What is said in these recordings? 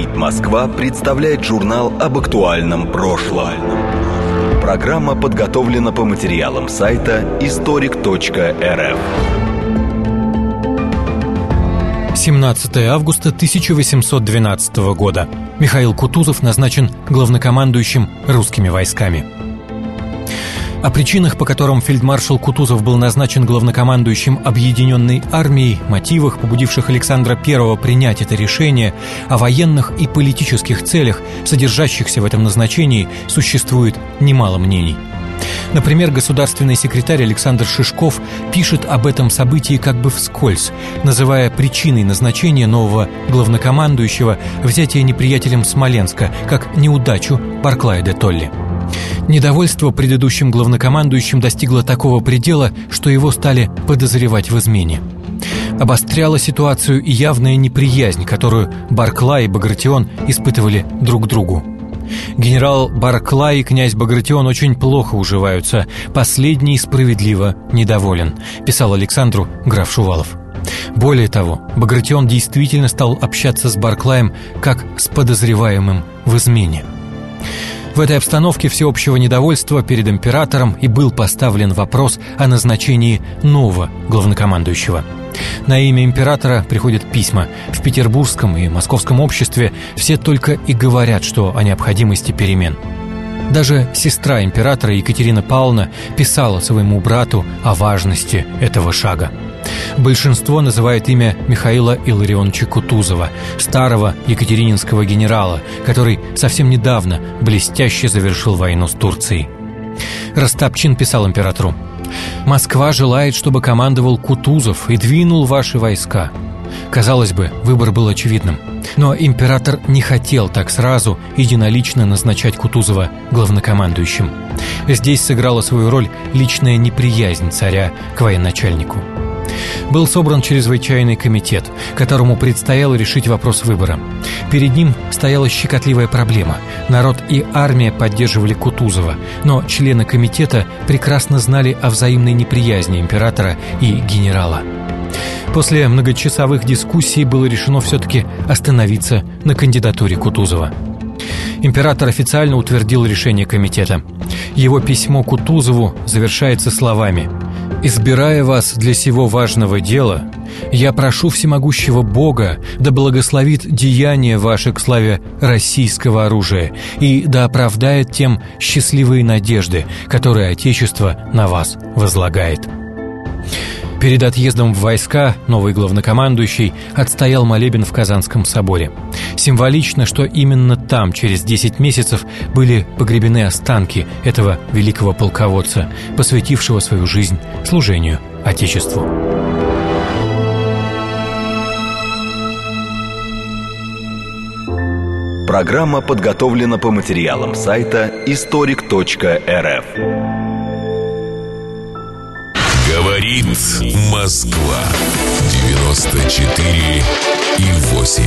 «Говорит Москва» представляет журнал об актуальном прошлом. Программа подготовлена по материалам сайта historic.rf. 17 августа 1812 года. Михаил Кутузов назначен главнокомандующим русскими войсками. О причинах, по которым фельдмаршал Кутузов был назначен главнокомандующим объединенной армией, мотивах, побудивших Александра I принять это решение, о военных и политических целях, содержащихся в этом назначении, существует немало мнений. Например, государственный секретарь Александр Шишков пишет об этом событии как бы вскользь, называя причиной назначения нового главнокомандующего взятие неприятелем Смоленска как неудачу Барклая де Толли. Недовольство предыдущим главнокомандующим достигло такого предела, что его стали подозревать в измене. Обостряла ситуацию и явная неприязнь, которую Барклай и Багратион испытывали друг к другу. Генерал Барклай и князь Багратион очень плохо уживаются. Последний справедливо недоволен, писал Александру граф Шувалов. Более того, Багратион действительно стал общаться с Барклаем как с подозреваемым в измене. В этой обстановке всеобщего недовольства перед императором и был поставлен вопрос о назначении нового главнокомандующего. На имя императора приходят письма. В петербургском и московском обществе все только и говорят, что о необходимости перемен. Даже сестра императора Екатерина Павловна писала своему брату о важности этого шага. Большинство называет имя Михаила Илларионовича Кутузова, старого екатерининского генерала, который совсем недавно блестяще завершил войну с Турцией. Растопчин писал императору: «Москва желает, чтобы командовал Кутузов и двинул ваши войска». Казалось бы, выбор был очевидным. Но император не хотел так сразу единолично назначать Кутузова главнокомандующим. Здесь сыграла свою роль личная неприязнь царя к военачальнику. Был собран чрезвычайный комитет, которому предстояло решить вопрос выбора. Перед ним стояла щекотливая проблема. Народ и армия поддерживали Кутузова, но члены комитета прекрасно знали о взаимной неприязни императора и генерала. После многочасовых дискуссий было решено все-таки остановиться на кандидатуре Кутузова. Император официально утвердил решение комитета. Его письмо Кутузову завершается словами: «Избирая вас для сего важного дела, я прошу всемогущего Бога да благословит деяния ваши к славе российского оружия и да оправдает тем счастливые надежды, которые Отечество на вас возлагает». Перед отъездом в войска новый главнокомандующий отстоял молебен в Казанском соборе. Символично, что именно там через 10 месяцев были погребены останки этого великого полководца, посвятившего свою жизнь служению Отечеству. Программа подготовлена по материалам сайта historic.rf. Говорит Москва 94,8.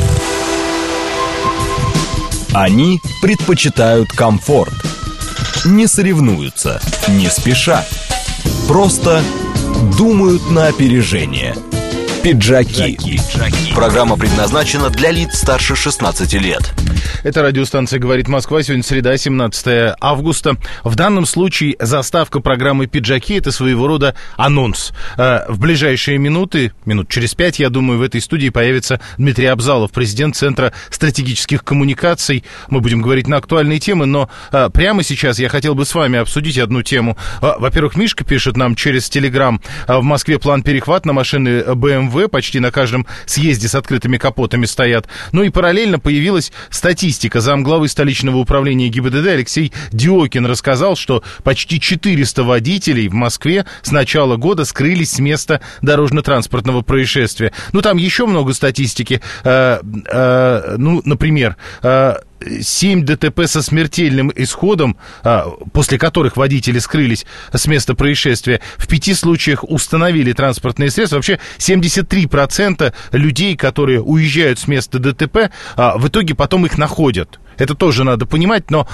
Они предпочитают комфорт, не соревнуются, не спешат, просто думают на опережение. Пиджаки. Программа предназначена для лиц старше 16 лет. Это радиостанция «Говорит Москва». Сегодня среда, 17 августа. В данном случае заставка программы «Пиджаки» — это своего рода анонс. В ближайшие минуты, минут через 5, я думаю, в этой студии появится Дмитрий Абзалов, президент Центра стратегических коммуникаций. Мы будем говорить на актуальные темы, но прямо сейчас я хотел бы с вами обсудить одну тему. Во-первых, Мишка пишет нам через Телеграм: в Москве план перехват на машины BMW, почти на каждом съезде с открытыми капотами стоят. Ну и параллельно появилась статистика. Замглавы столичного управления ГИБДД Алексей Диокин рассказал, что почти 400 водителей в Москве с начала года скрылись с места дорожно-транспортного происшествия. Ну, там еще много статистики. Например, 7 ДТП со смертельным исходом, после которых водители скрылись с места происшествия. В 5 случаях установили транспортные средства. Вообще 73% людей, которые уезжают с места ДТП, в итоге потом их находят. Это тоже надо понимать, но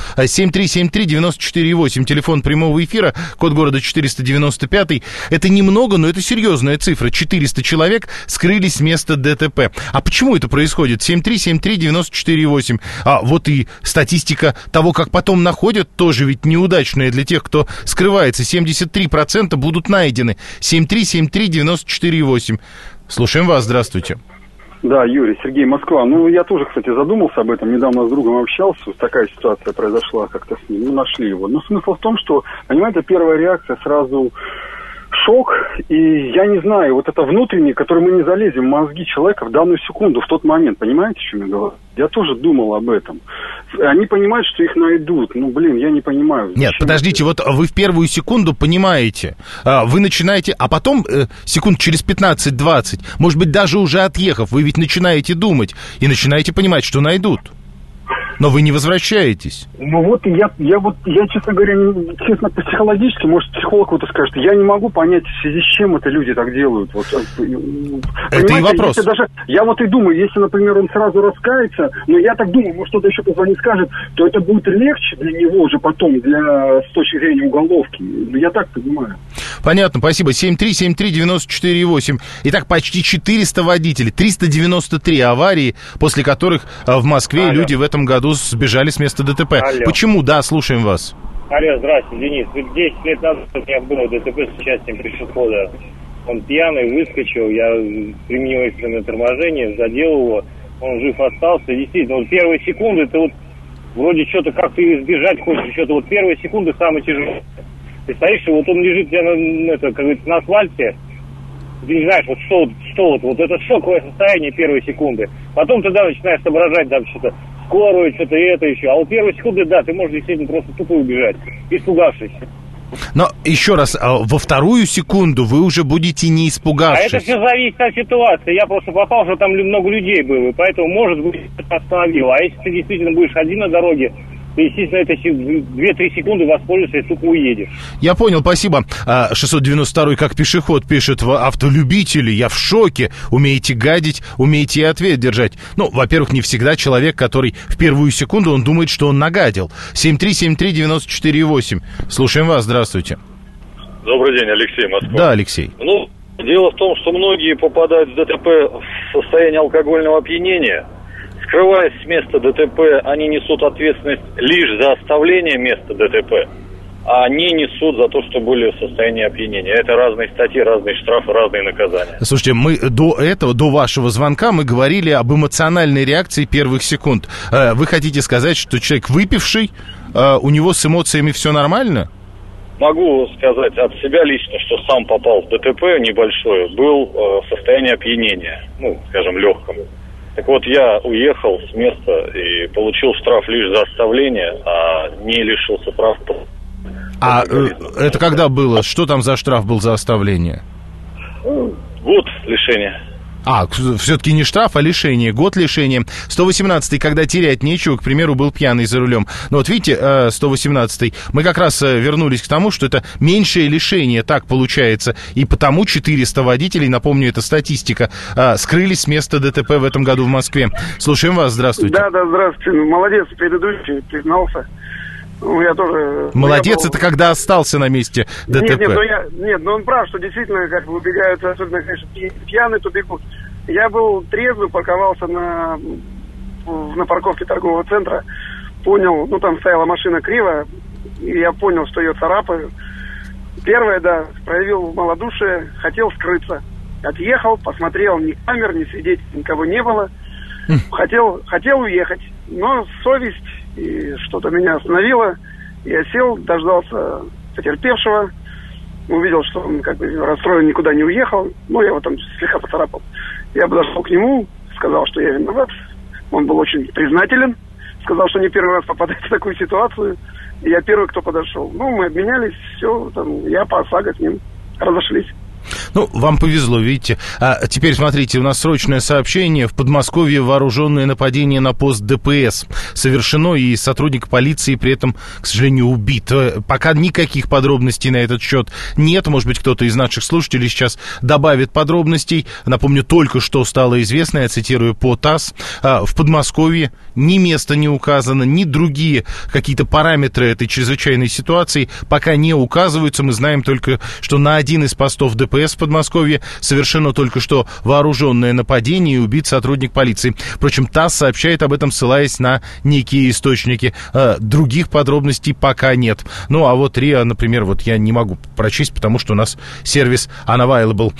7373948, телефон прямого эфира, код города 495, это немного, но это серьезная цифра. 400 человек скрылись с места ДТП. А почему это происходит? 7373948. А вот и статистика того, как потом находят, тоже ведь неудачная для тех, кто скрывается. 73% будут найдены. 7373948. Слушаем вас, здравствуйте. Да, Юрий, Сергей, Москва. Ну, я тоже, кстати, задумался об этом. Недавно с другом общался. Такая ситуация произошла как-то с ним. Ну, нашли его. Но смысл в том, что, понимаете, первая реакция сразу шок. И я не знаю, вот это внутреннее, которое мы не залезем в мозги человека в данную секунду, в тот момент. Понимаете, о чем я говорю? Я тоже думал об этом. Они понимают, что их найдут. Ну, блин, я не понимаю. Нет, подождите, вот вы в первую секунду понимаете, вы начинаете, а потом секунд через 15-20, может быть, даже уже отъехав, вы ведь начинаете думать и начинаете понимать, что найдут. Но вы не возвращаетесь. Ну вот, я, честно говоря, честно, психологически, может, психолог вот скажет, я не могу понять, в связи с чем это люди так делают. Вот, это и вопрос. Даже, я вот и думаю, если, например, он сразу раскается, но я так думаю, может, кто-то еще позвонит, скажет, то это будет легче для него уже потом, с точки зрения уголовки. Я так понимаю. Понятно, спасибо. 7373948. Итак, почти 400 водителей, 393 аварии, после которых в Москве люди в этом году сбежали с места ДТП. Алло. Почему? Да, слушаем вас. Алло, здравствуйте, Денис. 10 лет назад у меня было ДТП с участием пешехода. Он пьяный, выскочил, я применил экстренное торможение, задел его, он жив остался. Действительно, вот первые секунды, ты вот вроде что-то как-то избежать хочешь, что-то вот первые секунды самые тяжелые. Ты стоишь, вот он лежит у тебя как говорится, на асфальте, ты не знаешь, вот вот это шоковое состояние первые секунды. Потом ты, да, начинаешь соображать, да, что-то скорую, что-то это еще. А вот первые секунды, да, ты можешь действительно просто тупо убежать, испугавшись. Но еще раз, во вторую секунду вы уже будете не испугавшись. А это все зависит от ситуации. Я просто попал, что там много людей было, и поэтому, может быть, это остановило. А если ты действительно будешь один на дороге, ты, естественно, это 2-3 секунды воспользуешься и тупо уедешь. Я понял, спасибо. 692-й как пешеход пишет: автолюбители, я в шоке. Умеете гадить, умеете и ответ держать. Ну, во-первых, не всегда человек, который в первую секунду, он думает, что он нагадил. 7373948. Слушаем вас, здравствуйте. Добрый день, Алексей, Москва. Да, Алексей. Ну, дело в том, что многие попадают в ДТП в состояние алкогольного опьянения. Скрываясь с места ДТП, они несут ответственность лишь за оставление места ДТП, а не несут за то, что были в состоянии опьянения. Это разные статьи, разные штрафы, разные наказания. Слушайте, мы до вашего звонка мы говорили об эмоциональной реакции первых секунд. Вы хотите сказать, что человек выпивший, у него с эмоциями все нормально? Могу сказать от себя лично, что сам попал в ДТП небольшое, был в состоянии опьянения, скажем, легком. Так вот, я уехал с места и получил штраф лишь за оставление, а не лишился прав. А это когда было? Что там за штраф был за оставление? Год лишения. Все-таки не штраф, а лишение. Год лишения. 118-й, когда терять нечего, к примеру, был пьяный за рулем. Но вот видите, 118-й, мы как раз вернулись к тому, что это меньшее лишение, так получается. И потому 400 водителей, напомню, это статистика, скрылись с места ДТП в этом году в Москве. Слушаем вас, здравствуйте. Да, здравствуйте. Молодец, предыдущий признался. Я тоже... Молодец, это когда остался на месте ДТП. Нет, он прав, что действительно, как убегают, особенно, конечно, пьяные, то бегут. Я был трезвый, парковался на парковке торгового центра, понял, там стояла машина криво, и я понял, что ее царапаю. Первое, проявил малодушие, хотел скрыться. Отъехал, посмотрел, ни камер, ни свидетелей, никого не было. Хотел уехать, но совесть и что-то меня остановило. Я сел, дождался потерпевшего, увидел, что он расстроен, никуда не уехал. Я его там слегка поцарапал. Я подошел к нему, сказал, что я виноват. Он был очень признателен, сказал, что не первый раз попадает в такую ситуацию. И я первый, кто подошел. Мы обменялись, все, я по ОСАГО с ним разошлись. Ну, вам повезло, видите. А теперь, смотрите, у нас срочное сообщение. В Подмосковье вооруженное нападение на пост ДПС совершено, и сотрудник полиции при этом, к сожалению, убит. Пока никаких подробностей на этот счет нет. Может быть, кто-то из наших слушателей сейчас добавит подробностей. Напомню, только что стало известно, я цитирую по ТАСС, в Подмосковье ни место не указано, ни другие какие-то параметры этой чрезвычайной ситуации пока не указываются. Мы знаем только, что на один из постов ДПС в Подмосковье совершено только что вооруженное нападение и убит сотрудник полиции. Впрочем, ТАСС сообщает об этом, ссылаясь на некие источники. Других подробностей пока нет. Ну, а вот РИА, например, вот я не могу прочесть, потому что у нас сервис unavailable.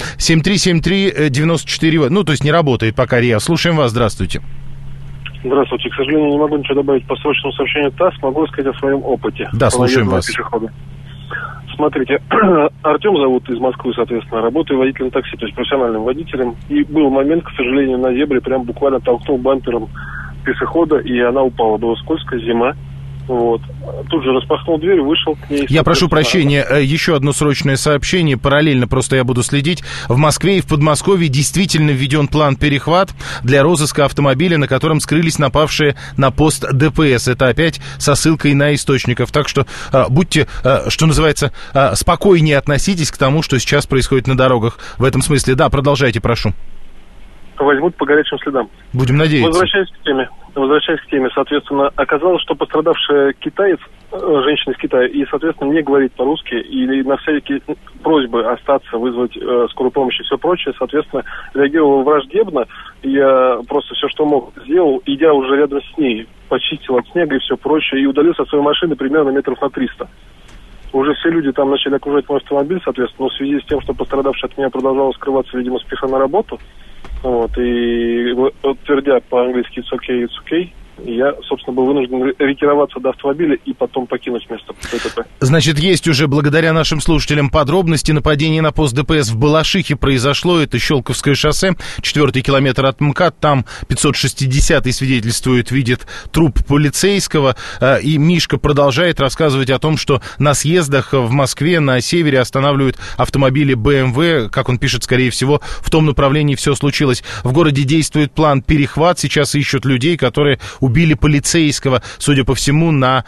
7373-94, ну, то есть не работает пока РИА. Слушаем вас, здравствуйте. Здравствуйте. К сожалению, не могу ничего добавить по срочному сообщению ТАСС. Могу сказать о своем опыте. Да, слушаем вас. Пешехода. Смотрите, Артем зовут, из Москвы, соответственно, работаю водителем такси, то есть профессиональным водителем. И был момент, к сожалению, на зебре прям буквально толкнул бампером пешехода, и она упала. Было скользко, зима. Вот. Тут же распахнул дверь, вышел к ней. Я прошу прощения, еще одно срочное сообщение, параллельно просто я буду следить. В Москве и в Подмосковье действительно введен план «Перехват» для розыска автомобиля, на котором скрылись напавшие на пост ДПС. Это опять со ссылкой на источников. Так что будьте, что называется, спокойнее относитесь к тому, что сейчас происходит на дорогах. В этом смысле, да, продолжайте, прошу. Возьмут по горячим следам. Будем надеяться. Возвращаясь к теме, соответственно, оказалось, что пострадавшая китаец, женщина из Китая, и, соответственно, не говорит по-русски, или на всякие просьбы остаться, вызвать скорую помощь и все прочее, соответственно, реагировал враждебно. Я просто все, что мог, сделал, идя уже рядом с ней, почистил от снега и все прочее, и удалился от своей машины примерно метров на 300. Уже все люди там начали окружать мой автомобиль, соответственно, но в связи с тем, что пострадавшая от меня продолжала скрываться, видимо, спеша на работу, вот, и твердя по-английски it's okay, я, собственно, был вынужден ретироваться до автомобиля и потом покинуть место ДТП. Значит, есть уже, благодаря нашим слушателям, подробности. Нападение на пост ДПС в Балашихе произошло. Это Щелковское шоссе, 4-й километр от МКАД. Там 560-й свидетельствует, видит труп полицейского. И Мишка продолжает рассказывать о том, что на съездах в Москве на севере останавливают автомобили БМВ. Как он пишет, скорее всего, в том направлении все случилось. В городе действует план «Перехват». Сейчас ищут людей, которые убили полицейского, судя по всему,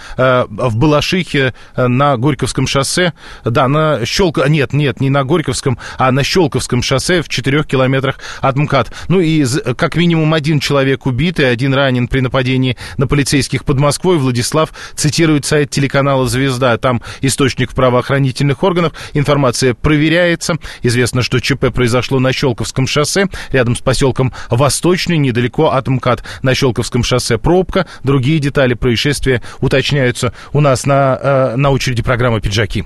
в Балашихе на Горьковском шоссе. Да, не на Горьковском, а на Щелковском шоссе в 4 километрах от МКАД. Ну и как минимум один человек убит и один ранен при нападении на полицейских под Москвой. Владислав цитирует сайт телеканала «Звезда». Там источник в правоохранительных органах. Информация проверяется. Известно, что ЧП произошло на Щелковском шоссе, рядом с поселком Восточный, недалеко от МКАД. На Щелковском шоссе пробка. Другие детали происшествия уточняются у нас на очереди программы «Пиджаки».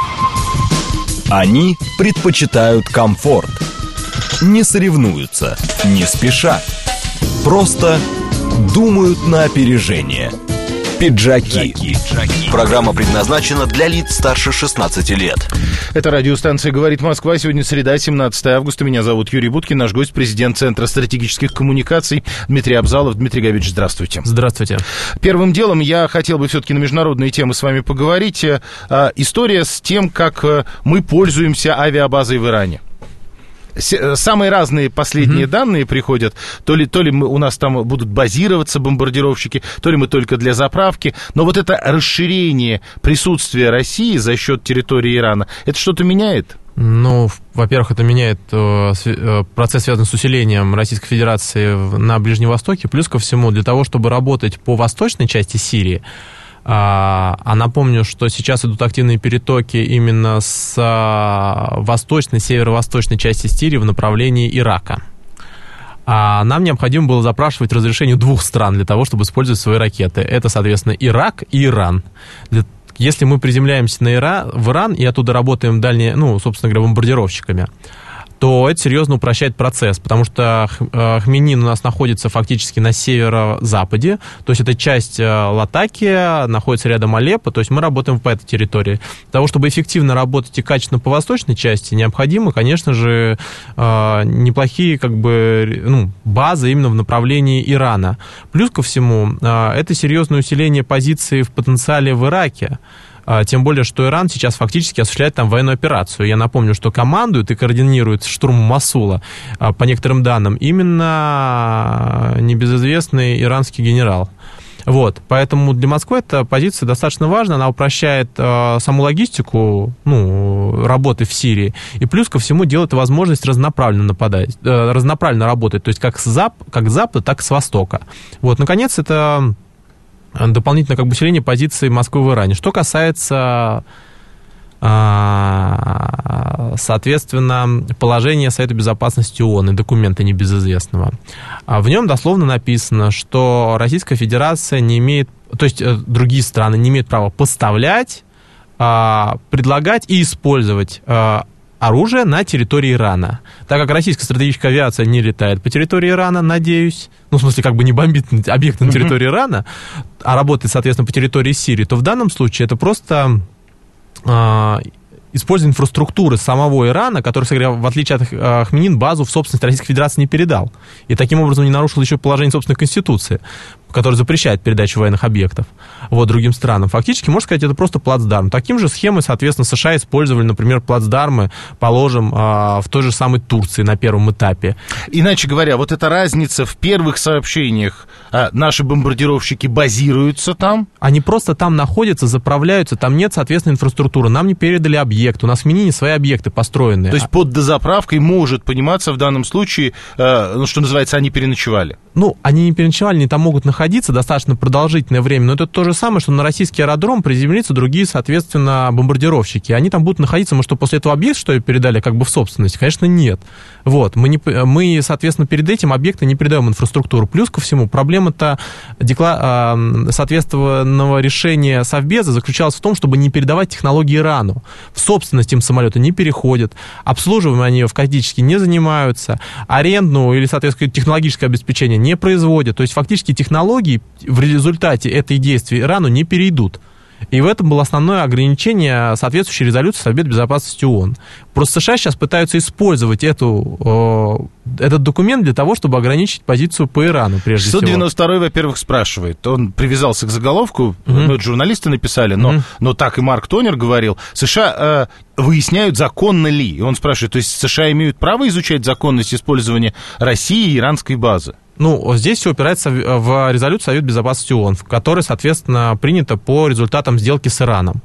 Они предпочитают комфорт. Не соревнуются, не спешат. Просто думают на опережение. «Пиджаки». Программа предназначена для лиц старше 16 лет. Это радиостанция «Говорит Москва». Сегодня среда, 17 августа. Меня зовут Юрий Буткин. Наш гость, президент Центра стратегических коммуникаций Дмитрий Абзалов. Дмитрий Габич, здравствуйте. Здравствуйте. Первым делом я хотел бы все-таки на международные темы с вами поговорить. История с тем, как мы пользуемся авиабазой в Иране. Самые разные последние данные приходят. То ли у нас там будут базироваться бомбардировщики, то ли мы только для заправки. Но вот это расширение присутствия России за счет территории Ирана, это что-то меняет? Ну, во-первых, это меняет процесс, связанный с усилением Российской Федерации на Ближнем Востоке. Плюс ко всему, для того, чтобы работать по восточной части Сирии, а напомню, что сейчас идут активные перетоки именно с восточной, северо-восточной части Сирии в направлении Ирака. Нам необходимо было запрашивать разрешение 2 стран для того, чтобы использовать свои ракеты. Это, соответственно, Ирак и Иран. Если мы приземляемся в Иран и оттуда работаем дальние, собственно говоря, бомбардировщиками, то это серьезно упрощает процесс, потому что Хмеймим у нас находится фактически на северо-западе, то есть это часть Латакия, находится рядом Алеппо, то есть мы работаем по этой территории. Для того, чтобы эффективно работать и качественно по восточной части, необходимо, конечно же, неплохие базы именно в направлении Ирана. Плюс ко всему, это серьезное усиление позиций в потенциале в Ираке. Тем более, что Иран сейчас фактически осуществляет там военную операцию. Я напомню, что командует и координирует штурм Мосула, по некоторым данным, именно небезызвестный иранский генерал. Вот, поэтому для Москвы эта позиция достаточно важна, она упрощает саму логистику, работы в Сирии, и плюс ко всему делает возможность разнонаправленно нападать, разнонаправленно работать, то есть как с запада, так и с востока. Вот, наконец, это дополнительное усиление позиции Москвы в Иране. Что касается, соответственно, положения Совета Безопасности ООН и документа небезызвестного. В нем дословно написано, что Российская Федерация не имеет, то есть другие страны не имеют права поставлять, предлагать и использовать оружие на территории Ирана. Так как российская стратегическая авиация не летает по территории Ирана, надеюсь, в смысле, не бомбит объекты на территории Ирана, а работает, соответственно, по территории Сирии, то в данном случае это просто использование инфраструктуры самого Ирана, который, в отличие от Хменин, базу в собственность Российской Федерации не передал. И таким образом не нарушил еще положение собственной Конституции, который запрещает передачу военных объектов другим странам. Фактически, можно сказать, это просто плацдарм. Таким же схемой, соответственно, США использовали, например, плацдармы, положим, в той же самой Турции на первом этапе. Иначе говоря, вот эта разница в первых сообщениях, наши бомбардировщики базируются там? Они просто там находятся, заправляются, там нет, соответственно, инфраструктуры. Нам не передали объект, у нас в Минине свои объекты построены. То есть под дозаправкой может пониматься в данном случае, что называется, они переночевали? Они не переночевали, они там могут находиться достаточно продолжительное время, но это то же самое, что на российский аэродром приземлятся другие, соответственно, бомбардировщики. Они там будут находиться, может, что после этого объект, что ли, передали в собственность? Конечно, нет. Мы, соответственно, перед этим объекты не передаем инфраструктуру. Плюс ко всему, проблема-то соответственного решения Совбеза заключалась в том, чтобы не передавать технологии Ирану. В собственность им самолеты не переходят, обслуживанием они фактически не занимаются, аренду или, соответственно, технологическое обеспечение не производят. То есть, фактически, технологии в результате этой действия Ирану не перейдут. И в этом было основное ограничение соответствующей резолюции Совета Безопасности ООН. Просто США сейчас пытаются использовать этот документ для того, чтобы ограничить позицию по Ирану, прежде всего. 692-й, во-первых, спрашивает. Он привязался к заголовку, это журналисты написали, но так и Марк Тонер говорил. США выясняют, законно ли. И он спрашивает, то есть США имеют право изучать законность использования России и иранской базы? Здесь все упирается в резолюцию Совета Безопасности ООН, в которой, соответственно, принято по результатам сделки с Ираном.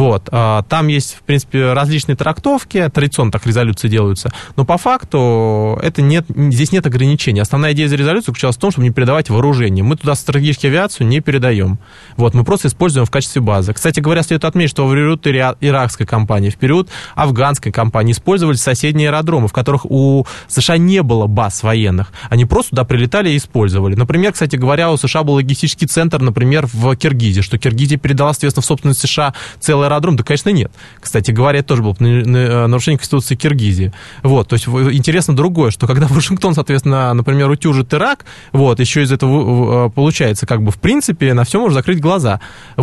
Там есть, в принципе, различные трактовки, традиционно так резолюции делаются, но по факту здесь нет ограничений. Основная идея резолюции заключалась в том, чтобы не передавать вооружение. Мы туда стратегическую авиацию не передаем. Мы просто используем в качестве базы. Кстати говоря, следует отметить, что в период иракской кампании, в период афганской кампании использовались соседние аэродромы, в которых у США не было баз военных. Они просто туда прилетали и использовали. Например, кстати говоря, у США был логистический центр, например, в Киргизии, что Киргизия передала, соответственно, в собственность США целый аэродром. Да, конечно, нет. Кстати говоря, это тоже было нарушение Конституции Киргизии. То есть интересно другое, что когда Вашингтон, соответственно, например, утюжит Ирак, еще из этого получается, в принципе, на все можно закрыть глаза.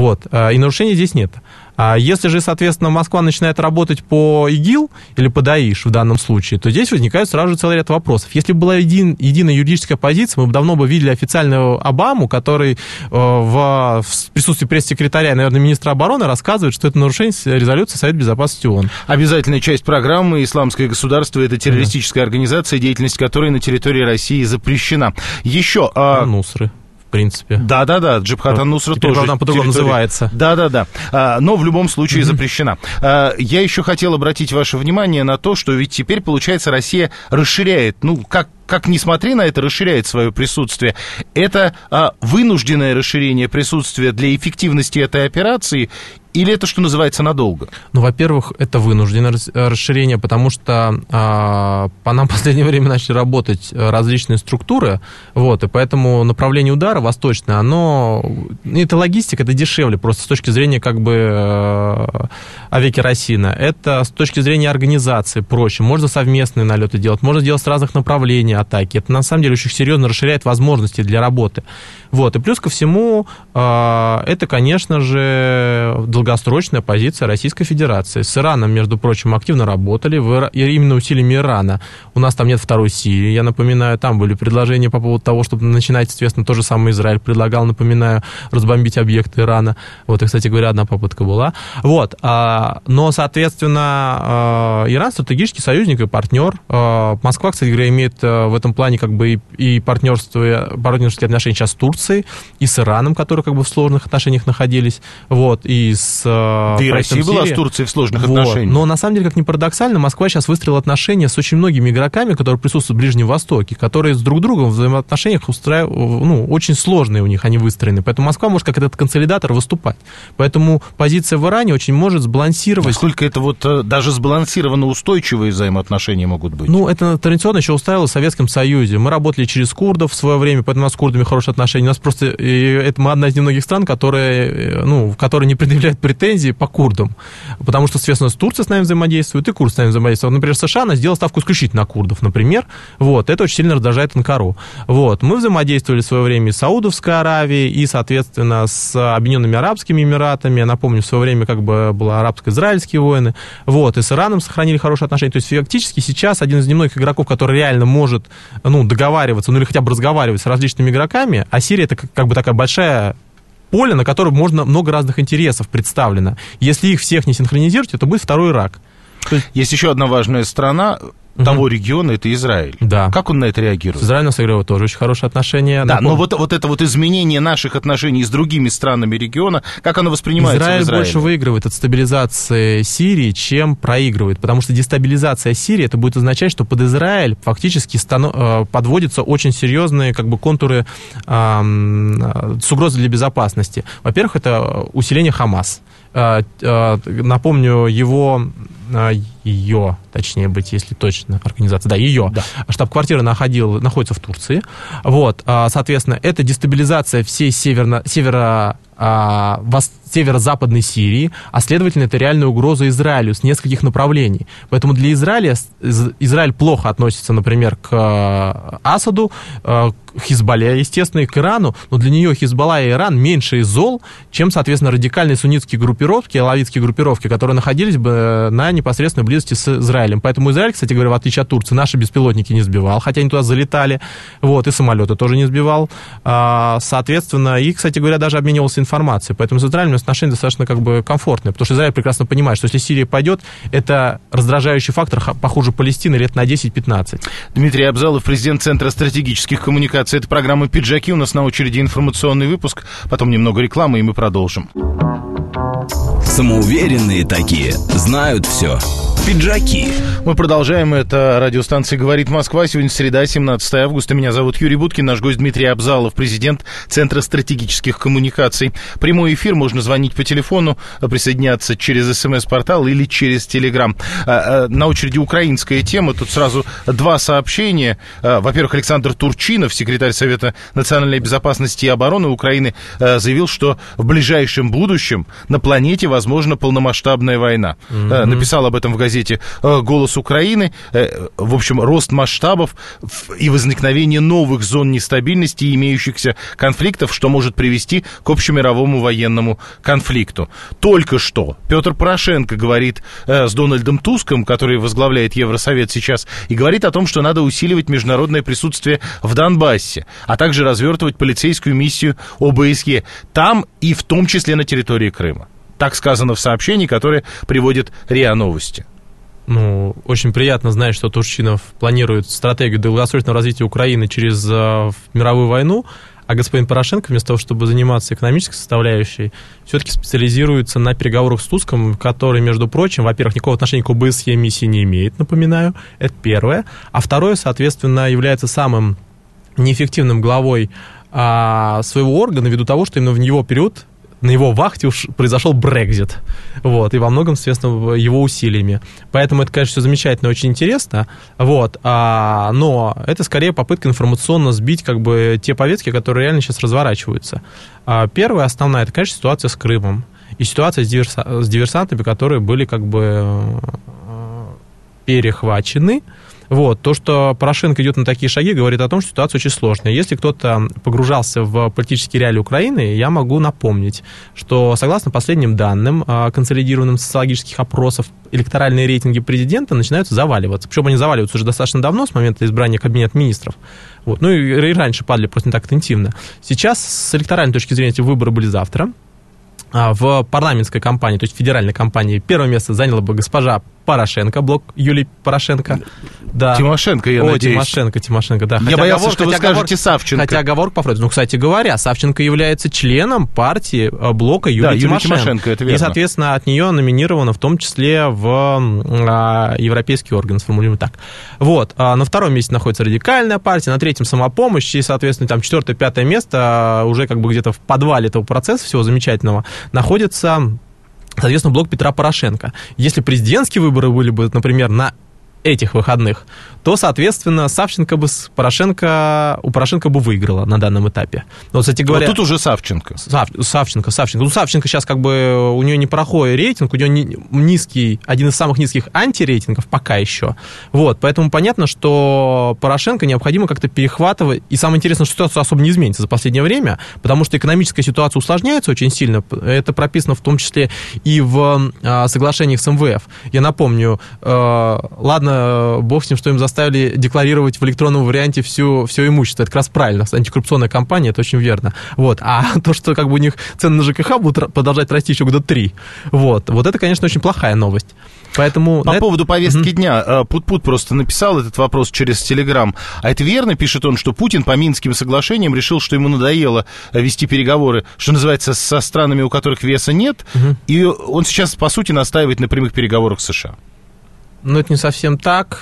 И нарушений здесь нет. А если же, соответственно, Москва начинает работать по ИГИЛ или по Даиш в данном случае, то здесь возникает сразу же целый ряд вопросов. Если бы была единая юридическая позиция, мы бы давно видели официального Обаму, который в присутствии пресс-секретаря, наверное, министра обороны рассказывает, что это нарушение резолюции Совета Безопасности ООН. Обязательная часть программы «Исламское государство» — это террористическая организация, деятельность которой на территории России запрещена. Еще... Нусры. В принципе. Да, Джабхат ан-Нусра тоже. Теперь она по-другому называется. Да. Но в любом случае запрещена. Я еще хотел обратить ваше внимание на то, что ведь теперь, получается, Россия расширяет, как ни смотри на это, расширяет свое присутствие. Это вынужденное расширение присутствия для эффективности этой операции, или это, что называется, надолго? Во-первых, это вынужденное расширение, потому что по нам в последнее время начали работать различные структуры, и поэтому направление удара восточное, это логистика, это дешевле, просто с точки зрения авиакеросина. Это с точки зрения организации проще. Можно совместные налеты делать, можно делать с разных направлений, атаки. Это, на самом деле, очень серьезно расширяет возможности для работы. Вот. И плюс ко всему, это, конечно же, долгосрочная позиция Российской Федерации. С Ираном, между прочим, активно работали, именно усилиями Ирана. У нас там нет второй Сирии, я напоминаю, там были предложения по поводу того, чтобы начинать, естественно, то же самое Израиль предлагал, напоминаю, разбомбить объекты Ирана. Вот, и, кстати говоря, одна попытка была. Вот. Но, соответственно, Иран стратегический союзник и партнер. Москва, кстати говоря, имеет в этом плане как бы и партнерские отношения сейчас с Турцией, и с Ираном, которые как бы в сложных отношениях находились. Вот, и с... Да и Россия была с Турцией в сложных отношениях. Но, на самом деле, как ни парадоксально, Москва сейчас выстроила отношения с очень многими игроками, которые присутствуют в Ближнем Востоке, которые с друг другом в взаимоотношениях очень сложные у них они выстроены. Поэтому Москва может как этот консолидатор выступать. Поэтому позиция в Иране очень может сбалансировать... Насколько это вот даже сбалансированно устойчивые взаимоотношения могут быть? Ну, это традиционно еще устраивалось в Советском Союзе. Мы работали через курдов в свое время, поэтому у нас с курдами хорошие отношения. У нас просто... мы одна из немногих стран, которые не предъявляют претензии по курдам. Потому что, соответственно, Турция с нами взаимодействует, и Курд с нами взаимодействует. Например, США она сделала ставку исключительно на курдов, например. Вот. Это очень сильно раздражает Анкару. Вот. Мы взаимодействовали в свое время и с Саудовской Аравией, и, соответственно, с Объединенными Арабскими Эмиратами. Я напомню, в свое время как бы были арабско-израильские войны. Вот. И с Ираном сохранили хорошие отношения. То есть, фактически, сейчас один из немногих игроков, который реально может договариваться, или хотя бы разговаривать с различными игроками, а Сирия это как бы такая большая поле, на котором можно много разных интересов представлено. Если их всех не синхронизировать, то будет второй Ирак. Есть еще одна важная страна того региона, это Израиль. Да. Как он на это реагирует? С Израилем у нас играют тоже очень хорошие отношения. Да, но вот это вот изменение наших отношений с другими странами региона, как оно воспринимается в Израиле? Больше выигрывает от стабилизации Сирии, чем проигрывает, потому что дестабилизация Сирии, это будет означать, что под Израиль фактически подводятся очень серьезные как бы контуры с угрозой для безопасности. Во-первых, это усиление Хамас. Напомню, ее, точнее быть, если точно, организация, ее штаб-квартира находится в Турции. Вот, соответственно, это дестабилизация всей северо-западной Сирии, а следовательно, это реальная угроза Израилю с нескольких направлений. Поэтому для Израиля Израиль плохо относится, например, к Асаду, к Хизбалле, естественно, и к Ирану, но для нее Хизбалла и Иран меньше из зол, чем, соответственно, радикальные суннитские группировки, алавитские группировки, которые находились бы на непосредственной близости с Израилем. Поэтому Израиль, кстати говоря, в отличие от Турции, наши беспилотники не сбивал, хотя они туда залетали, вот, и самолеты тоже не сбивал. Соответственно, и, кстати говоря, даже обменивался информацией. Поэтому с Израилем отношения достаточно как бы комфортные, потому что Израиль прекрасно понимает, что если Сирия пойдет, это раздражающий фактор, похуже Палестины, лет на 10-15. Дмитрий Абзалов, президент Центра стратегических коммуникаций. Это программа «Пиджаки». У нас на очереди информационный выпуск, потом немного рекламы, и мы продолжим. Самоуверенные такие, знают все. Пиджаки. Мы продолжаем. Это радиостанция «Говорит Москва». Сегодня среда, 17 августа. Меня зовут Юрий Буткин. Наш гость Дмитрий Абзалов, президент Центра стратегических коммуникаций. Прямой эфир. Можно звонить по телефону, присоединяться через СМС-портал или через Телеграм. На очереди украинская тема. Тут сразу два сообщения. Во-первых, Александр Турчинов, секретарь Совета национальной безопасности и обороны Украины, заявил, что в ближайшем будущем на планете возможна полномасштабная война. Написал об этом в газете «Голос Украины». В общем, рост масштабов и возникновение новых зон нестабильности и имеющихся конфликтов, что может привести к общемировому военному конфликту. Только что Петр Порошенко говорит с Дональдом Туском, который возглавляет Евросовет сейчас, и говорит о том, что надо усиливать международное присутствие в Донбассе, а также развертывать полицейскую миссию ОБСЕ там и в том числе на территории Крыма. Так сказано в сообщении, которое приводит РИА Новости. Очень приятно знать, что Турчинов планирует стратегию долгосрочного развития Украины через мировую войну, а господин Порошенко, вместо того, чтобы заниматься экономической составляющей, все-таки специализируется на переговорах с Туском, который, между прочим, во-первых, никакого отношения к ОБСЕ миссии не имеет, напоминаю, это первое, а второе, соответственно, является самым неэффективным главой своего органа, ввиду того, что именно в его период, на его вахте уж произошел Брексит. Вот, и во многом, соответственно, его усилиями. Поэтому это, конечно, все замечательно, очень интересно. Вот, но это скорее попытка информационно сбить как бы те повестки, которые реально сейчас разворачиваются. Первая, основная, это, конечно, ситуация с Крымом. И ситуация с диверсантами, которые были как бы перехвачены. Вот. То, что Порошенко идет на такие шаги, говорит о том, что ситуация очень сложная. Если кто-то погружался в политические реалии Украины, я могу напомнить, что согласно последним данным консолидированным социологических опросов, электоральные рейтинги президента начинают заваливаться. Причем они заваливаются уже достаточно давно, с момента избрания Кабинета министров. Вот. Ну и раньше падали просто не так интенсивно. Сейчас, с электоральной точки зрения, эти выборы были завтра. В парламентской кампании, то есть федеральной кампании, первое место заняла бы госпожа Порошенко, блок Юлии Порошенко. Да. Тимошенко, я надеюсь. Тимошенко, да. Я боялся, что вы скажете Савченко. Хотя оговорка по Фройду. Ну, кстати говоря, Савченко является членом партии блока Юлии Тимошенко. Это верно. И, соответственно, от нее номинировано в том числе в европейский орган, сформулируем так. Вот. На втором месте находится радикальная партия, на третьем самопомощь, и, соответственно, там 4-5 место уже как бы где-то в подвале этого процесса всего замечательного находится, соответственно, блок Петра Порошенко. Если президентские выборы были бы, например, на этих выходных, то, соответственно, Савченко бы у Порошенко бы выиграла на данном этапе. Но, кстати говоря, вот тут уже Савченко. Савченко. Ну, Савченко сейчас как бы у нее неплохой рейтинг, у нее низкий, один из самых низких антирейтингов пока еще. Вот, поэтому понятно, что Порошенко необходимо как-то перехватывать. И самое интересное, что ситуация особо не изменится за последнее время, потому что экономическая ситуация усложняется очень сильно. Это прописано в том числе и в соглашениях с МВФ. Я напомню, ладно, бог с ним, что им заставили декларировать в электронном варианте все имущество. Это как раз правильно. Антикоррупционная кампания, это очень верно. Вот. А то, что как бы у них цены на ЖКХ будут продолжать расти еще года 3, вот это, конечно, очень плохая новость. Поэтому по поводу повестки дня, Пут-Пут просто написал этот вопрос через Телеграм. А это верно, пишет он, что Путин по Минским соглашениям решил, что ему надоело вести переговоры, что называется, со странами, у которых веса нет, и он сейчас, по сути, настаивает на прямых переговорах с США? Ну, это не совсем так.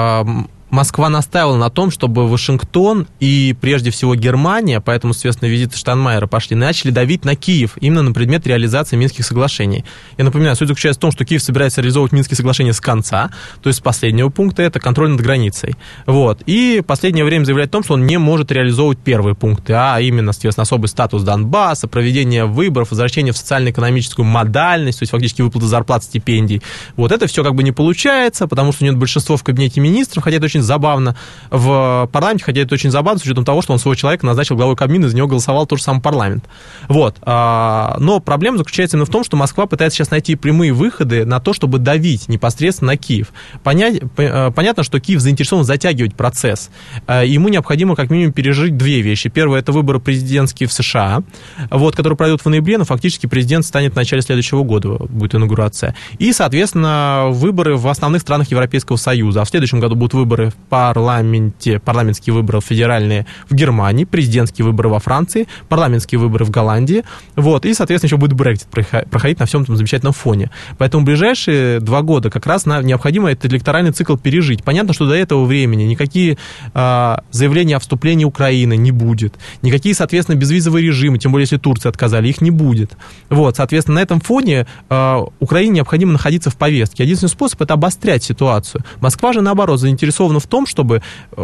Москва настаивала на том, чтобы Вашингтон и, прежде всего, Германия, поэтому, соответственно, визиты Штайнмайера пошли, начали давить на Киев именно на предмет реализации Минских соглашений. Я напоминаю, суть заключается в том, что Киев собирается реализовывать Минские соглашения с конца, то есть с последнего пункта, это контроль над границей. Вот. И в последнее время заявляет о том, что он не может реализовывать первые пункты, а именно, соответственно, особый статус Донбасса, проведение выборов, возвращение в социально-экономическую модальность, то есть фактически выплаты зарплат, стипендий. Вот это все как бы не получается, потому что у него большинство в кабинете министров, хотя это очень забавно в парламенте, хотя это очень забавно с учетом того, что он своего человека назначил главой Кабмина, и за него голосовал тот же самый парламент. Вот. Но проблема заключается именно в том, что Москва пытается сейчас найти прямые выходы на то, чтобы давить непосредственно на Киев. Понятно, что Киев заинтересован затягивать процесс. Ему необходимо как минимум пережить две вещи. Первое – это выборы президентские в США, вот, которые пройдут в ноябре, но фактически президент станет в начале следующего года, будет инаугурация. И, соответственно, выборы в основных странах Европейского Союза. А в следующем году будут выборы в парламенте, парламентские выборы федеральные в Германии, президентские выборы во Франции, парламентские выборы в Голландии, вот, и, соответственно, еще будет Брексит проходить на всем этом замечательном фоне. Поэтому в ближайшие 2 года как раз необходимо этот электоральный цикл пережить. Понятно, что до этого времени никакие заявления о вступлении Украины не будет, никакие, соответственно, безвизовые режимы, тем более, если Турции отказали, их не будет. Вот, соответственно, на этом фоне Украине необходимо находиться в повестке. Единственный способ – это обострять ситуацию. Москва же, наоборот, заинтересована в том, чтобы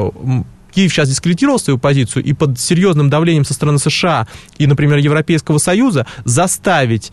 Киев сейчас дискредитировал свою позицию и под серьезным давлением со стороны США и, например, Европейского Союза заставить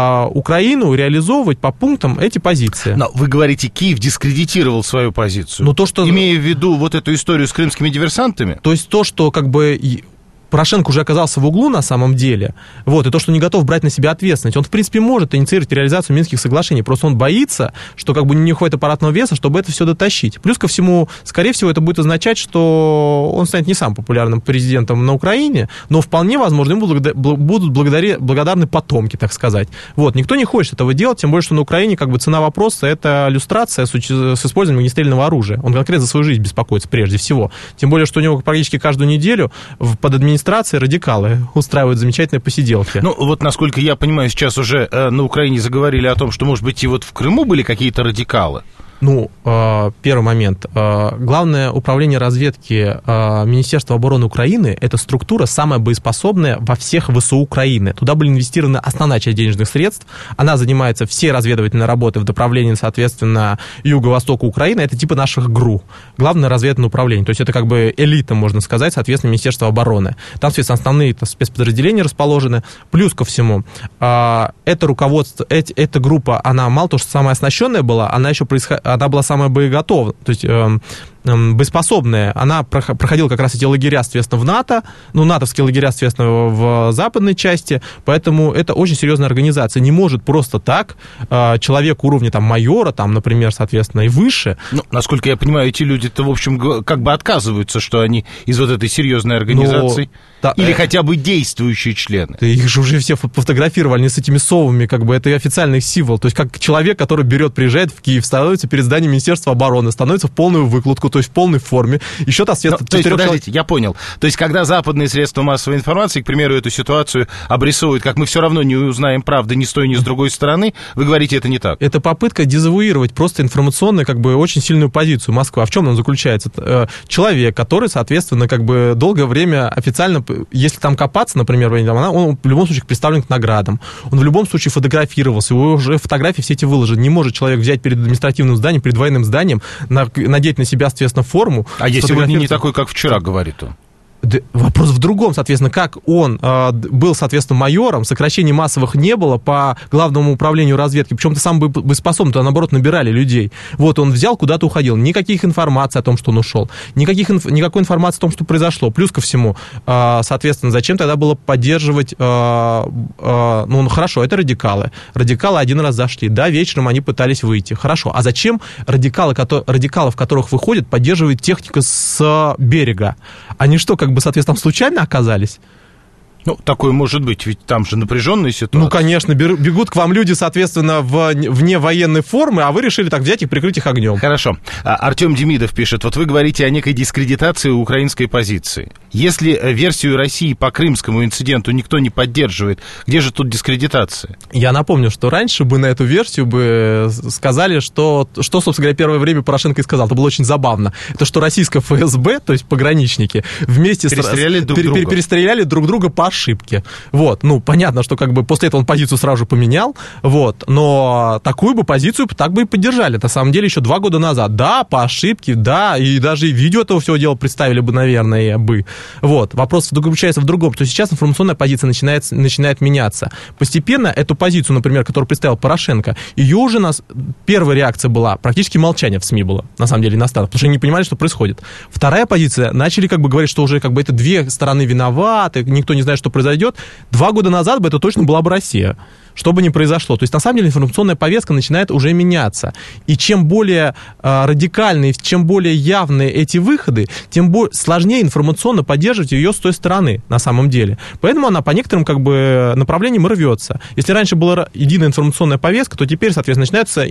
Украину реализовывать по пунктам эти позиции. Но вы говорите, Киев дискредитировал свою позицию. Но то, что... Имея в виду вот эту историю с крымскими диверсантами? То есть то, что как бы... Порошенко уже оказался в углу на самом деле, вот, и то, что не готов брать на себя ответственность, он, в принципе, может инициировать реализацию Минских соглашений, просто он боится, что как бы не хватит аппаратного веса, чтобы это все дотащить. Плюс ко всему, скорее всего, это будет означать, что он станет не самым популярным президентом на Украине, но вполне возможно, ему будут благодарны потомки, так сказать. Вот, никто не хочет этого делать, тем более, что на Украине как бы цена вопроса – это люстрация с использованием огнестрельного оружия. Он конкретно за свою жизнь беспокоится прежде всего. Тем более, что у него практически каждую неделю под администрацией радикалы устраивают замечательные посиделки. Ну, вот, насколько я понимаю, сейчас уже на Украине заговорили о том, что, может быть, и вот в Крыму были какие-то радикалы. Ну, первый момент. Главное управление разведки Министерства обороны Украины – это структура самая боеспособная во всех ВСУ Украины. Туда были инвестированы основная часть денежных средств. Она занимается всей разведывательной работой в направлении, соответственно, юго-востока Украины. Это типа наших ГРУ. Главное разведывательное управление. То есть это как бы элита, можно сказать, соответственно, Министерства обороны. Там, соответственно, основные спецподразделения расположены. Плюс ко всему, это руководство, эта группа, она мало того, что самая оснащенная была, она еще она была самая боеготова. То есть боеспособная. Она проходила как раз эти лагеря, соответственно, в НАТО, натовские лагеря, соответственно, в западной части, поэтому это очень серьезная организация. Не может просто так человек уровня майора, например, соответственно, и выше. Насколько я понимаю, эти люди-то, в общем, как бы отказываются, что они из вот этой серьезной организации, или хотя бы действующие члены. Их же уже все пофотографировали, они с этими совами, это и официальный символ. То есть, как человек, который приезжает в Киев, становится перед зданием Министерства обороны, становится в полную выкладку, то есть в полной форме. Еще там свет. То есть, подождите, я понял. То есть, когда западные средства массовой информации, к примеру, эту ситуацию обрисовывают, как мы все равно не узнаем правды ни с той, ни с другой стороны, вы говорите, это не так. Это попытка дезавуировать просто информационную, очень сильную позицию Москвы. А в чем она заключается? Человек, который, соответственно, долгое время официально, если там копаться, например, он в любом случае представлен к наградам. Он в любом случае фотографировался, его уже фотографии все эти выложены. Не может человек взять перед административным зданием, перед военным зданием, надеть на себя, соответственно, форму. А я сегодня не такой, как вчера, говорит он. Вопрос в другом, соответственно, как он был, соответственно, майором, сокращений массовых не было по главному управлению разведки, причем-то сам боеспособный, то наоборот набирали людей. Вот он взял, куда-то уходил, никаких информаций о том, что он ушел, никакой информации о том, что произошло. Плюс ко всему, соответственно, зачем тогда было поддерживать, хорошо, это радикалы. Радикалы один раз зашли, да, вечером они пытались выйти, хорошо. А зачем радикалов, которых выходят, поддерживает техника с берега? Они что, соответственно, случайно оказались? Такое может быть, ведь там же напряженная ситуация. Конечно, бегут к вам люди, соответственно, вне военной формы, а вы решили так взять и прикрыть их огнем. Хорошо. Артем Демидов пишет, вы говорите о некой дискредитации украинской позиции. Если версию России по крымскому инциденту никто не поддерживает, где же тут дискредитация? Я напомню, что раньше бы на эту версию бы сказали, что собственно говоря, первое время Порошенко и сказал, это было очень забавно. Это что российское ФСБ, то есть пограничники, вместе перестреляли друг друга по ошибки. Понятно, что после этого он позицию сразу же поменял, но такую бы позицию так бы и поддержали. На самом деле, еще 2 года назад. Да, по ошибке, да, и даже видео этого всего дела представили бы, наверное, бы. Вопрос заключается в другом. То есть сейчас информационная позиция начинает меняться. Постепенно эту позицию, например, которую представил Порошенко, ее уже первая реакция была, практически молчание в СМИ было, на самом деле, иностранных, потому что они не понимали, что происходит. Вторая позиция, начали говорить, что уже это две стороны виноваты, никто не знает, что произойдет. 2 года назад бы это точно была бы Россия. Что бы ни произошло. То есть, на самом деле, информационная повестка начинает уже меняться. И чем более радикальные, чем более явные эти выходы, тем сложнее информационно поддерживать ее с той стороны, на самом деле. Поэтому она по некоторым направлениям рвется. Если раньше была единая информационная повестка, то теперь, соответственно, начинаются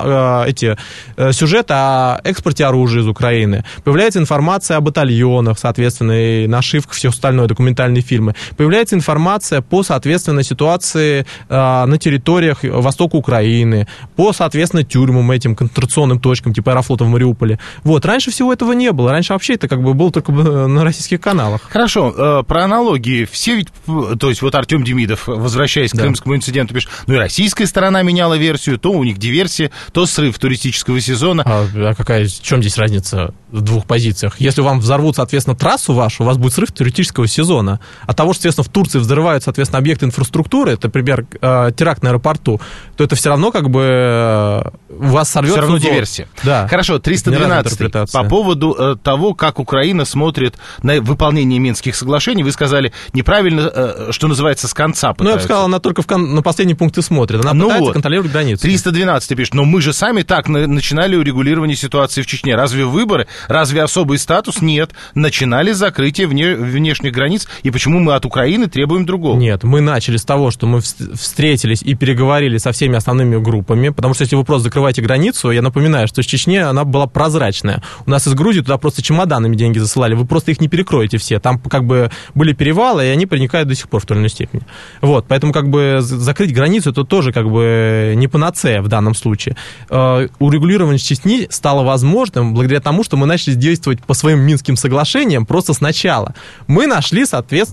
сюжеты о экспорте оружия из Украины. Появляется информация о батальонах, соответственно, и нашивках, все остальное, документальные фильмы. Появляется информация по, соответственно, ситуации на территориях востока Украины, по, соответственно, тюрьмам этим, концентрационным точкам, типа Аэрофлота в Мариуполе. Раньше всего этого не было. Раньше вообще это было только на российских каналах. Хорошо, про аналогии. Все ведь, то есть Артем Демидов, возвращаясь к крымскому инциденту, пишет, и российская сторона меняла версию, то у них диверсия, то срыв туристического сезона. В чем здесь разница в двух позициях? Если вам взорвут, соответственно, трассу вашу, у вас будет срыв туристического сезона. От того, что, соответственно, в Турции взрывают, соответственно, объекты инфраструктуры, это, например, теракт на аэропорту, то это все равно у вас сорвется. Все равно диверсия. Да. Хорошо, 312 по поводу того, как Украина смотрит на выполнение Минских соглашений, вы сказали неправильно, что называется, с конца пытаются. Я бы сказал, она только на последний пункт и смотрит. Она пытается контролировать границу. 312 пишет, но мы же сами так начинали урегулирование ситуации в Чечне. Разве выборы? Разве особый статус? Нет. Начинали с закрытия внешних границ. И почему мы от Украины требуем другого? Нет, мы начали с того, что мы встретились и переговорили со всеми основными группами, потому что если вы просто закрываете границу, я напоминаю, что с Чечни она была прозрачная. У нас из Грузии туда просто чемоданами деньги засылали, вы просто их не перекроете все. Там были перевалы, и они проникают до сих пор в той или иной степени. Поэтому закрыть границу, это тоже не панацея в данном случае. Урегулирование Чечни стало возможным благодаря тому, что мы начали действовать по своим Минским соглашениям просто сначала. Мы нашли, соответственно, группу,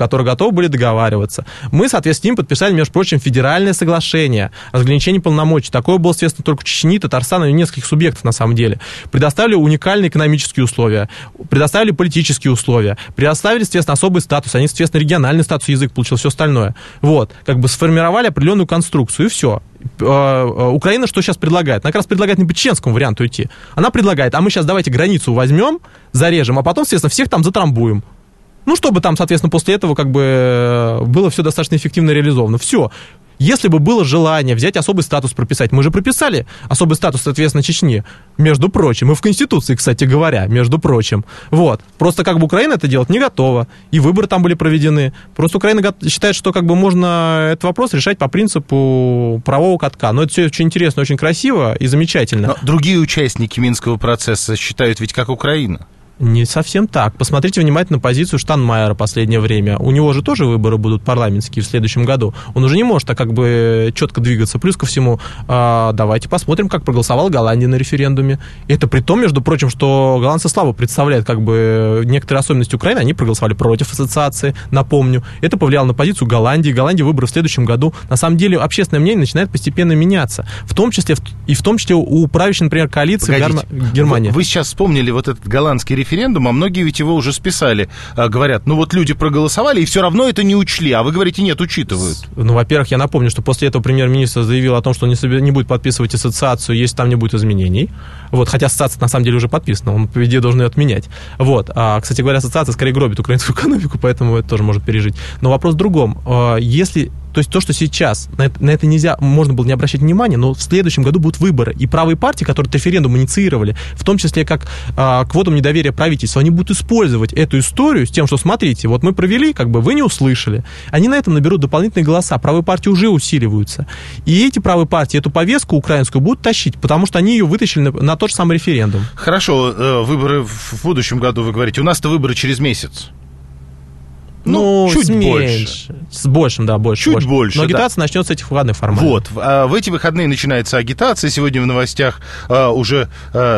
которые готовы были договариваться. Мы, соответственно, с ним подписали, между прочим, федеральное соглашение о разграничении полномочий. Такое было, естественно, только в Чечне, Татарстане и нескольких субъектов, на самом деле. Предоставили уникальные экономические условия, предоставили политические условия, предоставили, естественно, особый статус, они, естественно, региональный статус, язык получил, все остальное. Вот, как бы сформировали определенную конструкцию, и все. Украина что сейчас предлагает? Она как раз предлагает не по чеченскому варианту идти. Она предлагает, а мы сейчас давайте границу возьмем, зарежем, а потом, естественно, всех там затрамбуем. Ну, чтобы там, соответственно, после этого как бы было все достаточно эффективно реализовано. Все. Если бы было желание взять особый статус прописать, мы же прописали особый статус, соответственно, Чечне, между прочим, и в Конституции, кстати говоря, между прочим. Вот. Просто как бы Украина это делать не готова, и выборы там были проведены. Просто Украина считает, что как бы можно этот вопрос решать по принципу правового катка. Но это все очень интересно, очень красиво и замечательно. Но другие участники Минского процесса считают ведь как Украина. Не совсем так. Посмотрите внимательно позицию Штайнмайера в последнее время. У него же тоже выборы будут парламентские в следующем году. Он уже не может так как бы четко двигаться. Плюс ко всему, давайте посмотрим, как проголосовала Голландия на референдуме. Это при том, между прочим, что голландцы слабо представляют как бы некоторые особенности Украины. Они проголосовали против ассоциации, напомню. Это повлияло на позицию Голландии. Голландия выборы в следующем году. На самом деле общественное мнение начинает постепенно меняться. В том числе у правящей, например, коалиции в Германии. Вы сейчас вспомнили вот этот голландский референдум, а многие ведь его уже списали. Говорят, ну вот люди проголосовали, и все равно это не учли, а вы говорите, нет, учитывают. Ну, во-первых, я напомню, что после этого премьер-министр заявил о том, что не будет подписывать ассоциацию, если там не будет изменений. Вот, хотя ассоциация на самом деле уже подписана, он, по идее, должен ее отменять. Вот. Кстати говоря, ассоциация скорее гробит украинскую экономику, поэтому это тоже может пережить. Но вопрос в другом. То есть то, что сейчас, на это нельзя, можно было не обращать внимания, но в следующем году будут выборы. И правые партии, которые этот референдум инициировали, в том числе как к вотум недоверия правительству, они будут использовать эту историю с тем, что, смотрите, вот мы провели, как бы вы не услышали. Они на этом наберут дополнительные голоса. Правые партии уже усиливаются. И эти правые партии эту повестку украинскую будут тащить, потому что они ее вытащили на тот же самый референдум. Хорошо, выборы в будущем году, вы говорите. У нас-то выборы через месяц. Ну, чуть больше. С большим, да, больше. Чуть больше. Но агитация начнется с этих выходных формально. Вот. В эти выходные начинается агитация. Сегодня в новостях уже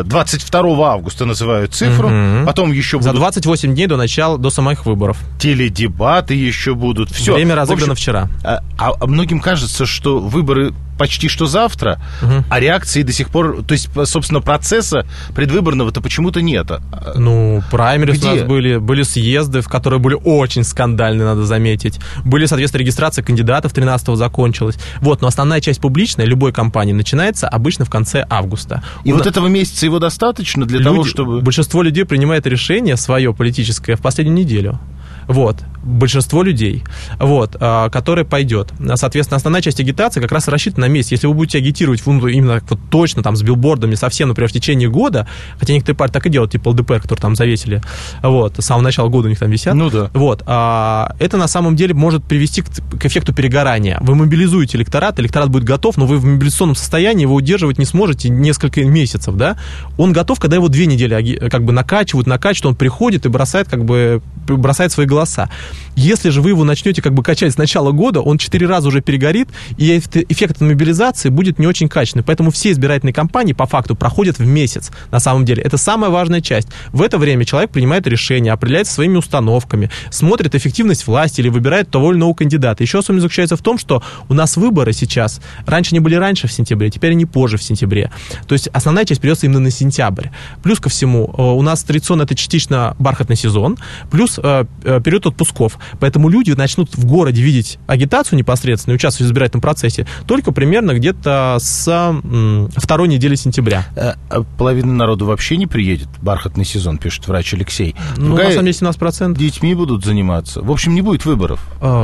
22 августа называют цифру. Потом еще будут... За 28 дней до самих выборов. Теледебаты еще будут. Все. Время разыграно вчера. А многим кажется, что выборы почти что завтра, а реакции до сих пор, то есть, собственно, процесса предвыборного-то почему-то нет. Ну, праймерис у нас были съезды, в которые были очень скандальные, надо заметить. Были, соответственно, регистрация кандидатов 13-го закончилась. Вот, но основная часть публичная любой кампании начинается обычно в конце августа. И вот этого месяца его достаточно для того, чтобы... Большинство людей принимает решение свое политическое в последнюю неделю. Вот, большинство людей, вот, которое пойдет. Соответственно, основная часть агитации как раз рассчитана на месяц. Если вы будете агитировать именно вот точно там с билбордами совсем, например, в течение года, хотя некоторые партии так и делают, типа ЛДПР, которые там завесили, вот, с самого начала года у них там висят. Ну да. Вот, это на самом деле может привести к эффекту перегорания. Вы мобилизуете электорат будет готов, но вы в мобилизационном состоянии его удерживать не сможете несколько месяцев, да. Он готов, когда его 2 недели как бы накачивают, он приходит и бросает свои голоса. Если же вы его начнете как бы качать с начала года, он 4 раза уже перегорит, и эффект мобилизации будет не очень качественный. Поэтому все избирательные кампании по факту проходят в месяц, на самом деле. Это самая важная часть. В это время человек принимает решения, определяется своими установками, смотрит эффективность власти или выбирает того или иного кандидата. Еще особенно заключается в том, что у нас выборы сейчас, раньше они были раньше в сентябре, теперь они позже в сентябре. То есть основная часть придется именно на сентябрь. Плюс ко всему, у нас традиционно это частично бархатный сезон, плюс период отпусков. Поэтому люди начнут в городе видеть агитацию непосредственно и участвовать в избирательном процессе только примерно где-то с второй недели сентября. Половина народу вообще не приедет. Бархатный сезон, пишет врач Алексей. Ну, на самом деле 17%. Детьми будут заниматься. В общем, не будет выборов.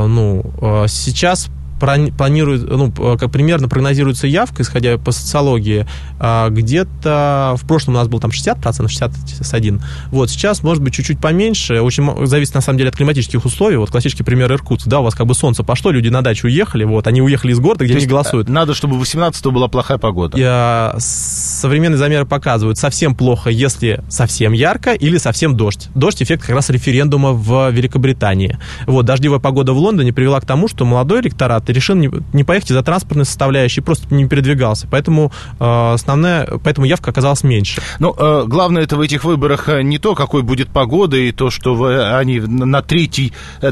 Сейчас примерно прогнозируется явка, исходя по социологии, где-то в прошлом у нас было там 60%, 61%. Вот, сейчас может быть чуть-чуть поменьше, очень зависит на самом деле от климатических условий. Вот классический пример Иркутск, да, у вас как бы солнце пошло, люди на дачу уехали, вот, они уехали из города, где они голосуют. Надо, чтобы 18-го была плохая погода. Современные замеры показывают, совсем плохо, если совсем ярко или совсем дождь. Дождь — эффект как раз референдума в Великобритании. Вот, дождливая погода в Лондоне привела к тому, что молодой электорат Ты решил не поехать из-за транспортной составляющей, просто не передвигался. Поэтому поэтому явка оказалась меньше. Но главное это в этих выборах не то, какой будет погода, и то, что они на третью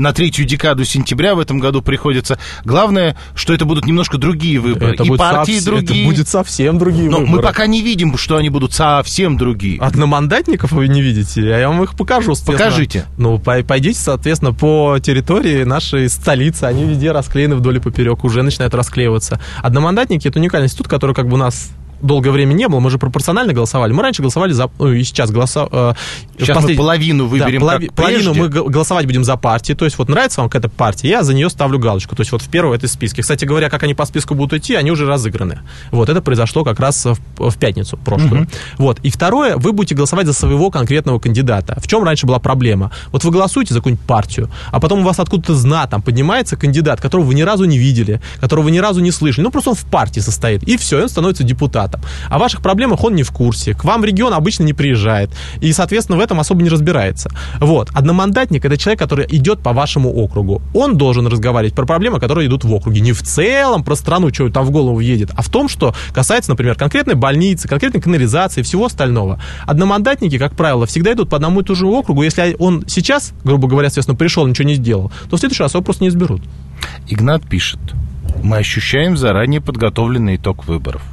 декаду сентября в этом году приходится. Главное, что это будут немножко другие выборы. Это и партии другие. Это будет совсем другие Но выборы. мы пока не видим, что они будут совсем другие. Одномандатников вы не видите? Я вам их покажу. Покажите. Ну, пойдите, соответственно, по территории нашей столицы. Они везде расклеены вдоль и поперек, уже начинают расклеиваться. Одномандатники — это уникальный институт, который как бы у нас долгое время не было, мы же пропорционально голосовали. Мы раньше голосовали за... и сейчас голосовали... Сейчас мы половину выберем, да, как половину прежде. мы голосовать будем за партии. То есть вот нравится вам какая-то партия, я за нее ставлю галочку. То есть вот в первом этой списке. Кстати говоря, как они по списку будут идти, они уже разыграны. Вот, это произошло как раз в пятницу прошлую. Вот. И второе, вы будете голосовать за своего конкретного кандидата. В чем раньше была проблема? Вот вы голосуете за какую-нибудь партию, а потом у вас откуда-то знатом поднимается кандидат, которого вы ни разу не видели, которого вы ни разу не слышали. Ну, просто он в партии состоит. И все, и он становится депутатом. О ваших проблемах он не в курсе. К вам в регион обычно не приезжает. И, соответственно, в этом особо не разбирается. Вот. Одномандатник — это человек, который идет по вашему округу. Он должен разговаривать про проблемы, которые идут в округе. Не в целом про страну, что там в голову едет, а в том, что касается, например, конкретной больницы, конкретной канализации и всего остального. Одномандатники, как правило, всегда идут по одному и тому же округу. Если он сейчас, грубо говоря, соответственно, пришел, ничего не сделал, то в следующий раз его просто не изберут. Игнат пишет: мы ощущаем заранее подготовленный итог выборов.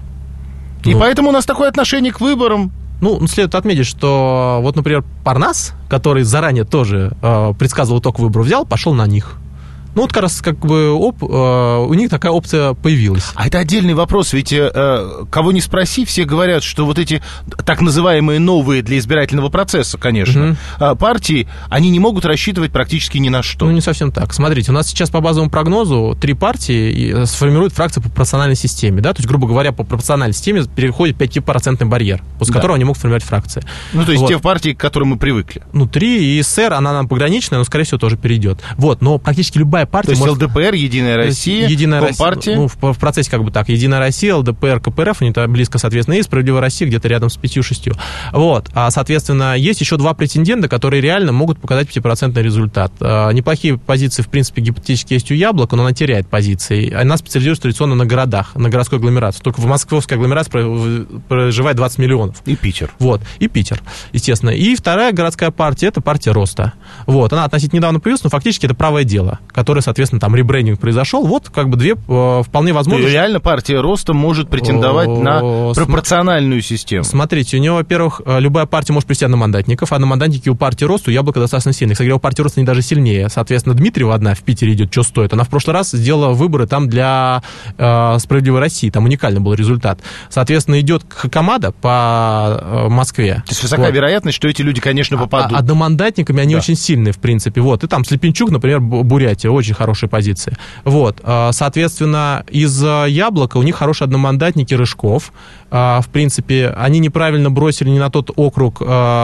И поэтому у нас такое отношение к выборам. Ну, следует отметить, что вот, например, Парнас, который заранее тоже предсказывал итог выборов, взял, пошел на них. Ну, вот как раз как бы у них такая опция появилась. А это отдельный вопрос, ведь кого не спроси, все говорят, что вот эти так называемые новые для избирательного процесса, конечно, партии, они не могут рассчитывать практически ни на что. Ну, не совсем так. Смотрите, у нас сейчас по базовому прогнозу 3 партии сформируют фракции по пропорциональной системе, да, то есть, грубо говоря, по пропорциональной системе переходит 5% барьер, после которого они могут формировать фракции. Ну, то есть те партии, к которым мы привыкли. Ну, 3, и СССР, она нам пограничная, но, скорее всего, тоже перейдет. Вот, но практически любая партия... То есть ЛДПР, Единая Россия, Компартия? Ну, в процессе как бы так. Единая Россия, ЛДПР, КПРФ, они там близко, соответственно, и Справедливая Россия где-то рядом с 5-6. Вот. А, соответственно, есть еще 2 претендента, которые реально могут показать 5% результат. Неплохие позиции, в принципе, гипотетически есть у Яблока, но она теряет позиции. Она специализируется традиционно на городах, на городской агломерации. Только в московской агломерации проживает 20 миллионов. И Питер. Вот. И Питер, естественно. И вторая городская партия — это партия Роста. Вот. Она относительно недавно появилась, но фактически это правое дело, которое, соответственно, там ребрендинг произошел, вот как бы 2 вполне возможно. И реально партия Роста может претендовать на пропорциональную систему. Смотрите, у него, во-первых, любая партия может привести одномандатников, а одномандатники у партии Роста, у Яблока достаточно сильные. Кстати говоря, у партии Роста они даже сильнее. Соответственно, Дмитриева одна в Питере идет, что стоит. Она в прошлый раз сделала выборы там для Справедливой России, там уникальный был результат. Соответственно, идет Хакамада по Москве. То есть высока вероятность, что эти люди, конечно, попадут. Одномандатниками они очень сильные, в принципе. Вот. И там Слепенчук, например, Бурятия, очень хорошая позиции. Вот. Соответственно, из Яблока у них хорошие одномандатники Рыжков. В принципе, они неправильно бросили не на тот округ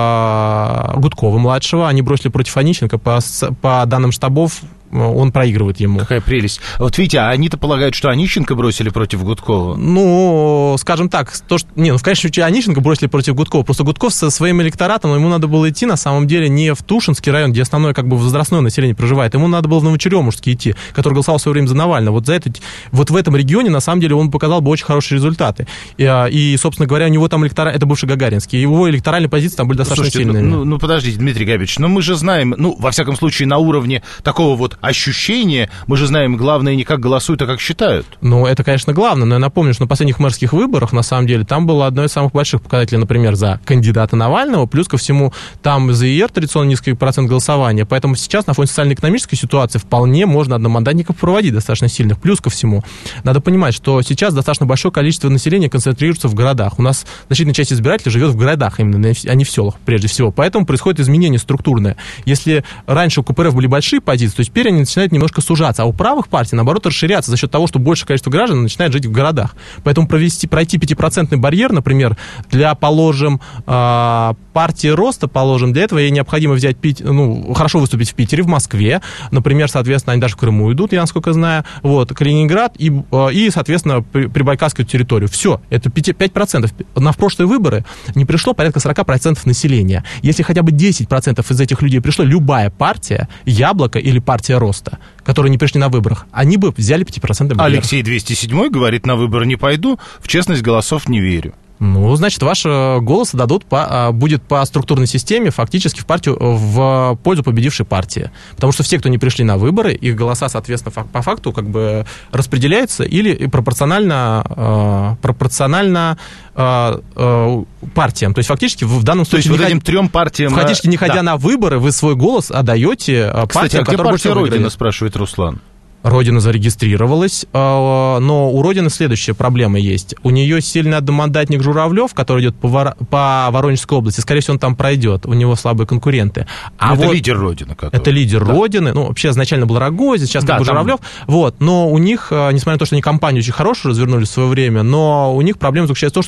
Гудкова-младшего, они бросили против Онищенко. По данным штабов, он проигрывает ему. Какая прелесть. Вот видите, а они-то полагают, что Онищенко бросили против Гудкова. Ну, скажем так, то, что... Не, ну, в конечном счете, Онищенко бросили против Гудкова. Просто Гудков со своим электоратом, ему надо было идти, на самом деле, не в Тушинский район, где основное, как бы, возрастное население проживает. Ему надо было в Новочеремушский идти, который голосовал в свое время за Навального. Вот за это... Вот в этом регионе, на самом деле, он показал бы очень хорошие результаты. И собственно говоря, у него там электорат... Это бывший Гагаринский. Его электоральные позиции там были достаточно сильными. Ну, подождите, Дмитрий Габич, но мы же знаем, ну, во всяком случае, на уровне такого вот ощущения, мы же знаем, главное не как голосуют, а как считают. Ну, это, конечно, главное, но я напомню, что на последних мэрских выборах, на самом деле, там было одно из самых больших показателей, например, за кандидата Навального, плюс ко всему, там за ИР традиционно низкий процент голосования, поэтому сейчас на фоне социально-экономической ситуации вполне можно одномандатников проводить достаточно сильных. Плюс ко всему, надо понимать, что сейчас достаточно большое количество населения концентрируется в городах. У нас значительная часть избирателей живет в городах именно, а не в селах, прежде всего. Поэтому происходит изменение структурное. Если раньше у КПРФ были большие позиции, то теперь они начинают немножко сужаться, а у правых партий, наоборот, расширяться за счет того, что большее количество граждан начинает жить в городах. Поэтому пройти 5% барьер, например, для, положим, партии Роста, положим, для этого ей необходимо взять, хорошо выступить в Питере, в Москве, например, соответственно, они даже в Крыму идут, я насколько знаю, вот, Калининград и соответственно, Прибайкальскую территорию. Все, это 5%. На прошлые выборы не пришло порядка 40% населения. Если хотя бы 10% из этих людей пришло, любая партия, Яблоко или партия партия роста, которые не пришли на выборах, они бы взяли 5% миллиардов. Алексей 207 говорит, на выборы не пойду, в честность голосов не верю. Ну, значит, ваш голос будет по структурной системе фактически в партию, в пользу победившей партии. Потому что все, кто не пришли на выборы, их голоса, соответственно, по факту как бы распределяются или пропорционально партиям. То есть, фактически, в данном случае... То есть, вот этим трем партиям... Фактически, не ходя на выборы, вы свой голос отдаете партиям, Кстати, а где партия Родина, выиграли. спрашивает Руслан? Родина зарегистрировалась, но у Родины следующая проблема есть. У нее сильный одномандатник Журавлев, который идет по Воронежской области. Скорее всего, он там пройдет. У него слабые конкуренты. Это лидер Родины. Это лидер Родины. Ну, вообще, изначально был Рогозин, сейчас как бы Журавлев. Вот. Но у них, несмотря на то, что они кампанию очень хорошую развернули в свое время, но у них проблема заключается в том,